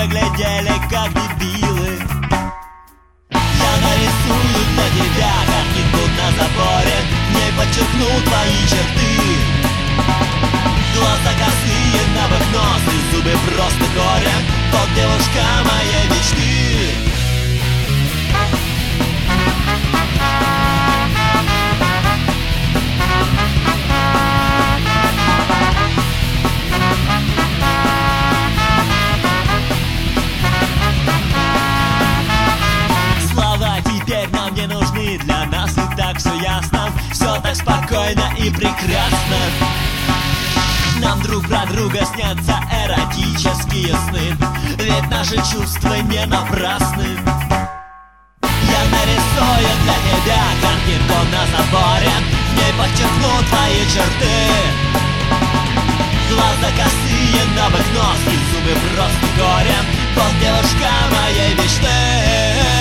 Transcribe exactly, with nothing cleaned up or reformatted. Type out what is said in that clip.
тебя глядели как дебилы. Я нарисую для тебя картинку на заборе, в ней подчеркну твои черты. Глаза косые, набок нос и зубы просто горе. Вот девушка моей мечты. Слова теперь нам не нужны, для нас и так все ясно. Все так спокойно и прекрасно. Нам друг про друга снятся эротические сны, ведь наши чувства не напрасны. Я нарисую для тебя картинку на заборе, в ней подчеркну твои черты. Глаза косые, набок нос и зубы просто горе. Вот девушка моей мечты.